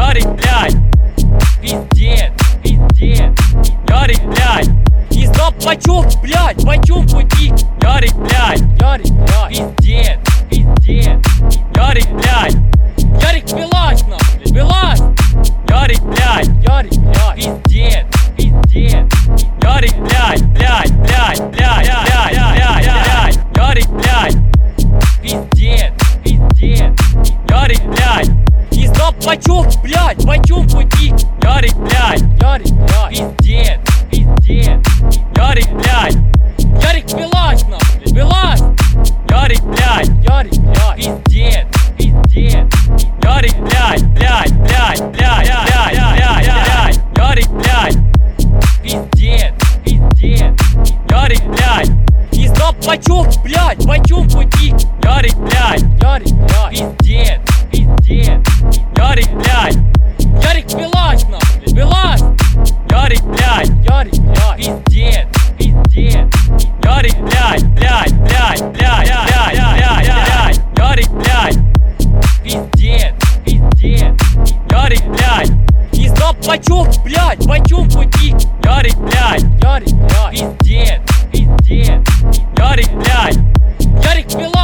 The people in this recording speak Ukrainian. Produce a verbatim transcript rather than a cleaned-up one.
Ярик, блядь, пиздец, пиздец. Ярик, блядь, и стоп, бачок, блядь, бачок пути. Ярик, блядь, Ярик, блядь, пиздец, пиздец. Ярик, блядь, Ярик, вылазь нахуй, вылазь. Ярик, блядь, Ярик, блядь, пиздец, пиздец. Ярик, блядь, блядь, блядь, блядь, блядь, блядь, блядь. Ярик, блядь, пиздец, пиздец. Ярик, блядь, и стоп, бачок, блядь, бачок пути. Ярик, блядь, Ярик, блядь, пиздец, пиздец. Ярик, блядь, Ярик, вылазь нахуй, вылазь. Ярик, блядь, Ярик, блядь, пиздец, пиздец. Ярик, блядь, блядь, блядь, блядь, блядь, блядь, блядь. Ярик, блядь, пиздец, пиздец. Ярик, блядь, и стоп, бачок, блядь, бачок пути. Ярик, блядь, Ярик, блядь, пиздец, пиздец. Ярик, блядь, Ярик, вылазь нахуй, вылазь. Ярик, блядь, Ярик, блядь, пиздец, пиздец. Ярик, блядь, блядь, блядь, блядь, блядь, блядь, блядь. Ярик, блядь, пиздец, пиздец. Ярик, блядь, и стоп, бачок, блядь, бачок пути. Ярик, блядь, Ярик, блядь, пиздец, пиздец. Ярик, блядь, Ярик, вылазь.